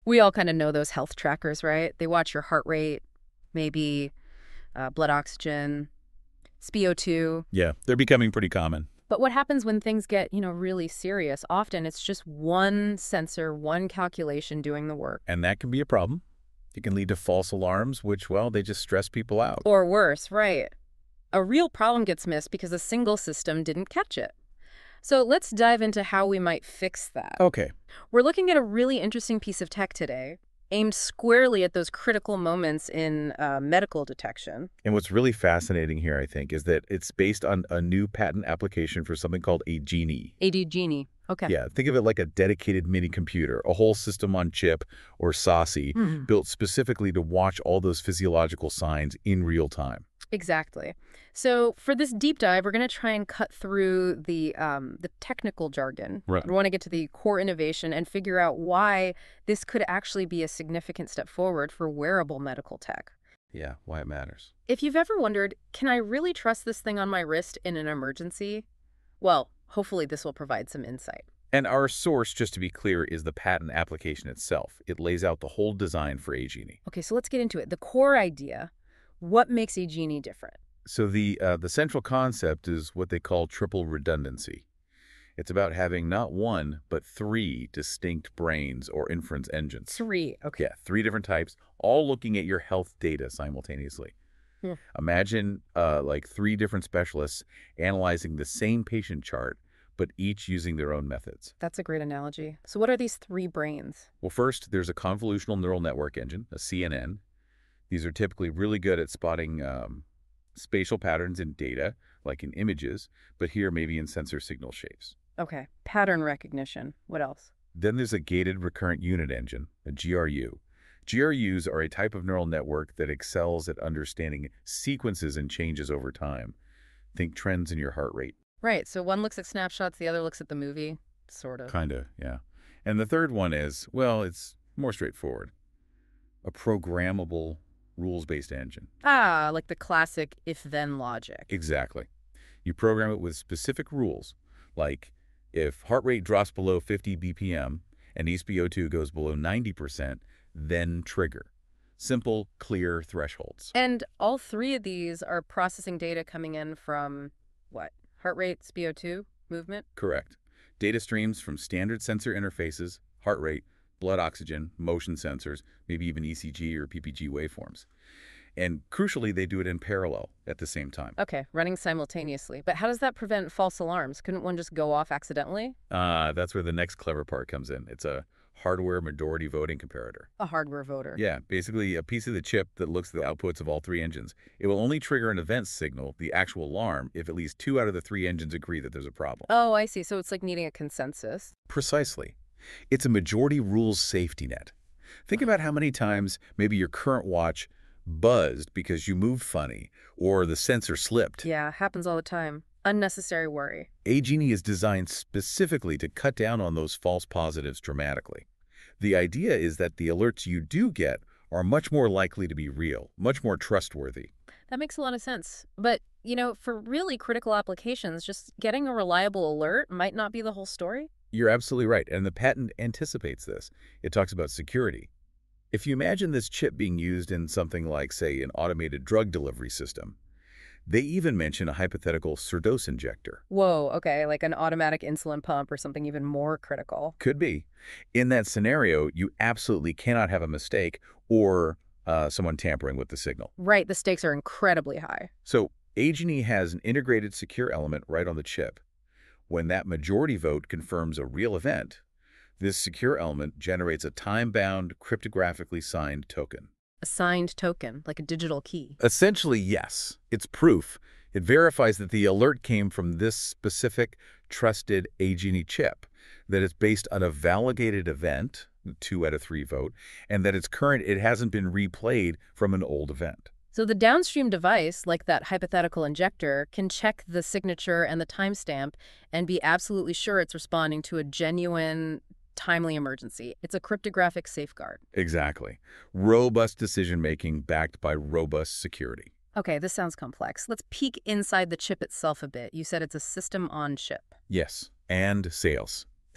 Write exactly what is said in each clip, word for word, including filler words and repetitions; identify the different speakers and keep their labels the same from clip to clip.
Speaker 1: We all kind of know those health trackers, right? They watch your heart rate, maybe uh, blood oxygen, S p O two.
Speaker 2: Yeah, they're becoming pretty common.
Speaker 1: But what happens when things get, you know, really serious? Often it's just one sensor, one calculation doing the work.
Speaker 2: And that can be a problem. It can lead to false alarms, which, well, they just stress people out.
Speaker 1: Or worse, right? A real problem gets missed because a single system didn't catch it. So let's dive into how we might fix that.
Speaker 2: Okay.
Speaker 1: We're looking at a really interesting piece of tech today, aimed squarely at those critical moments in uh, medical detection.
Speaker 2: And what's really fascinating here, I think, is that it's based on a new patent application for something called a Genie.
Speaker 1: A D Genie. Okay.
Speaker 2: Yeah, think of it like a dedicated mini computer, a whole system on chip, or SOSI,
Speaker 1: Mhm.
Speaker 2: built specifically to watch all those physiological signs in real time.
Speaker 1: Exactly. So for this deep dive, we're going to try and cut through the um, the technical jargon.
Speaker 2: Right.
Speaker 1: We want to get to the core innovation and figure out why this could actually be a significant step forward for wearable medical tech.
Speaker 2: Yeah, why it matters.
Speaker 1: If you've ever wondered, can I really trust this thing on my wrist in an emergency? Well, hopefully this will provide some insight.
Speaker 2: And our source, just to be clear, is the patent application itself. It lays out the whole design for a Genie.
Speaker 1: Okay, so let's get into it. The core idea, what makes a Genie different?
Speaker 2: So the uh, the central concept is what they call triple redundancy. It's about having not one, but three distinct brains or inference engines.
Speaker 1: Three. Okay.
Speaker 2: Yeah, three different types, all looking at your health data simultaneously.
Speaker 1: Hmm.
Speaker 2: Imagine uh, like three different specialists analyzing the same patient chart, but each using their own methods.
Speaker 1: That's a great analogy. So what are these three brains?
Speaker 2: Well, first, there's a convolutional neural network engine, a C N N. These are typically really good at spotting um, spatial patterns in data, like in images, but here maybe in sensor signal shapes.
Speaker 1: Okay, pattern recognition. What else?
Speaker 2: Then there's a gated recurrent unit engine, a G R U. G R Us are a type of neural network that excels at understanding sequences and changes over time. Think trends in your heart rate.
Speaker 1: Right, so one looks at snapshots, the other looks at the movie, sort of.
Speaker 2: Kinda, yeah. And the third one is, well, it's more straightforward. A programmable, rules-based engine.
Speaker 1: Ah, like the classic if-then logic.
Speaker 2: Exactly. You program it with specific rules, like if heart rate drops below fifty B P M and S p O two goes below ninety percent, then trigger. Simple, clear thresholds.
Speaker 1: And all three of these are processing data coming in from, what, heart rate, S p O two, movement?
Speaker 2: Correct. Data streams from standard sensor interfaces, heart rate, blood oxygen, motion sensors, maybe even E C G or P P G waveforms. And crucially, they do it in parallel at the same time.
Speaker 1: Okay, running simultaneously. But how does that prevent false alarms? Couldn't one just go off accidentally?
Speaker 2: Uh, that's where the next clever part comes in. It's a hardware majority voting comparator.
Speaker 1: A hardware voter.
Speaker 2: Yeah, basically a piece of the chip that looks at the outputs of all three engines. It will only trigger an event signal, the actual alarm, if at least two out of the three engines agree that there's a problem.
Speaker 1: Oh, I see. So it's like needing a consensus.
Speaker 2: Precisely. It's a majority rules safety net. Think about how many times maybe your current watch buzzed because you moved funny or the sensor slipped.
Speaker 1: Yeah, happens all the time. Unnecessary worry.
Speaker 2: a Genie is designed specifically to cut down on those false positives dramatically. The idea is that the alerts you do get are much more likely to be real, much more trustworthy.
Speaker 1: That makes a lot of sense. But, you know, for really critical applications, just getting a reliable alert might not be the whole story.
Speaker 2: You're absolutely right, and the patent anticipates this. It talks about security. If you imagine this chip being used in something like, say, an automated drug delivery system, they even mention a hypothetical surdose injector.
Speaker 1: Whoa, okay, like an automatic insulin pump or something even more critical.
Speaker 2: Could be. In that scenario, you absolutely cannot have a mistake or uh, someone tampering with the signal.
Speaker 1: Right, the stakes are incredibly high.
Speaker 2: So a Genie has an integrated secure element right on the chip. When that majority vote confirms a real event, this secure element generates a time-bound, cryptographically signed token.
Speaker 1: A signed token, like a digital key.
Speaker 2: Essentially, yes. It's proof. It verifies that the alert came from this specific, trusted a Genie chip, that it's based on a validated event, two out of three vote, and that it's current, it hasn't been replayed from an old event.
Speaker 1: So the downstream device, like that hypothetical injector, can check the signature and the timestamp and be absolutely sure it's responding to a genuine, timely emergency. It's a cryptographic safeguard.
Speaker 2: Exactly. Robust decision-making backed by robust security.
Speaker 1: Okay, this sounds complex. Let's peek inside the chip itself a bit. You said it's a system on chip.
Speaker 2: Yes, and sales.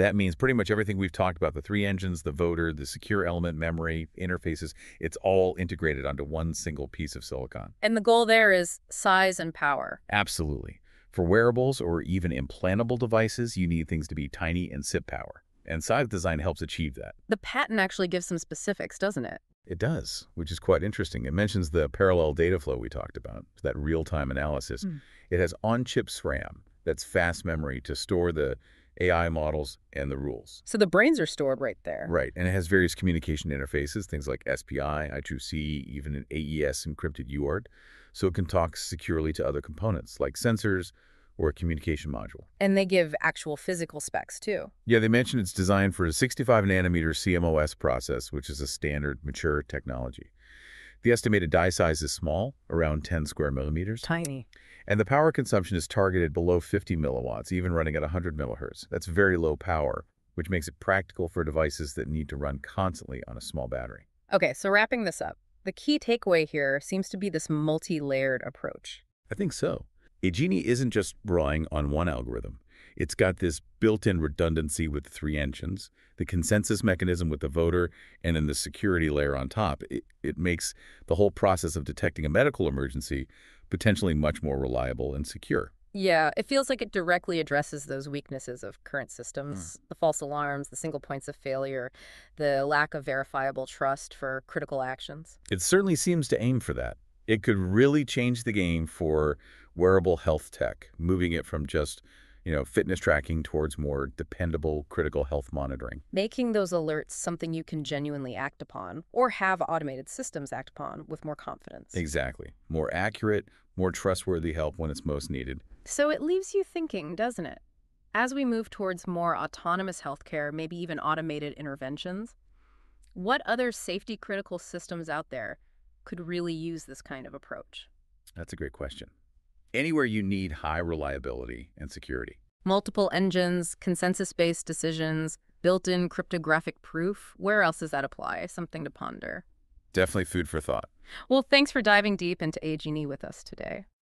Speaker 2: That means pretty much everything we've talked about, the three engines, the voter, the secure element memory, interfaces, it's all integrated onto one single piece of silicon.
Speaker 1: And the goal there is size and power.
Speaker 2: Absolutely. For wearables or even implantable devices, you need things to be tiny and sip power. And Sive Design helps achieve that.
Speaker 1: The patent actually gives some specifics, doesn't it?
Speaker 2: It does, which is quite interesting. It mentions the parallel data flow we talked about, that real-time analysis.
Speaker 1: Mm.
Speaker 2: It has on-chip SRAM, that's fast memory to store the A I models and the rules.
Speaker 1: So the brains are stored right there.
Speaker 2: Right, and it has various communication interfaces, things like S P I, I two C, even an A E S encrypted U A R T, so it can talk securely to other components like sensors or a communication module.
Speaker 1: And they give actual physical specs, too.
Speaker 2: Yeah, they mentioned it's designed for a sixty-five nanometer C M O S process, which is a standard, mature technology. The estimated die size is small, around ten square millimeters.
Speaker 1: Tiny.
Speaker 2: And the power consumption is targeted below fifty milliwatts, even running at one hundred millihertz. That's very low power, which makes it practical for devices that need to run constantly on a small battery.
Speaker 1: Okay, so wrapping this up, the key takeaway here seems to be this multi-layered approach.
Speaker 2: I think so. A Genie isn't just relying on one algorithm. It's got this built-in redundancy with the three engines, the consensus mechanism with the voter, and then the security layer on top. It, it makes the whole process of detecting a medical emergency potentially much more reliable and secure.
Speaker 1: Yeah, it feels like it directly addresses those weaknesses of current systems,
Speaker 2: Hmm.
Speaker 1: the false alarms, the single points of failure, the lack of verifiable trust for critical actions.
Speaker 2: It certainly seems to aim for that. It could really change the game for wearable health tech, moving it from just, you know, fitness tracking towards more dependable critical health monitoring.
Speaker 1: Making those alerts something you can genuinely act upon, or have automated systems act upon with more confidence.
Speaker 2: Exactly. More accurate, more trustworthy help when it's most needed.
Speaker 1: So it leaves you thinking, doesn't it? As we move towards more autonomous healthcare, maybe even automated interventions, what other safety-critical systems out there could really use this kind of approach?
Speaker 2: That's a great question. Anywhere you need high reliability and security.
Speaker 1: Multiple engines, consensus-based decisions, built-in cryptographic proof. Where else does that apply? Something to ponder.
Speaker 2: Definitely food for thought.
Speaker 1: Well, thanks for diving deep into A Genie with us today.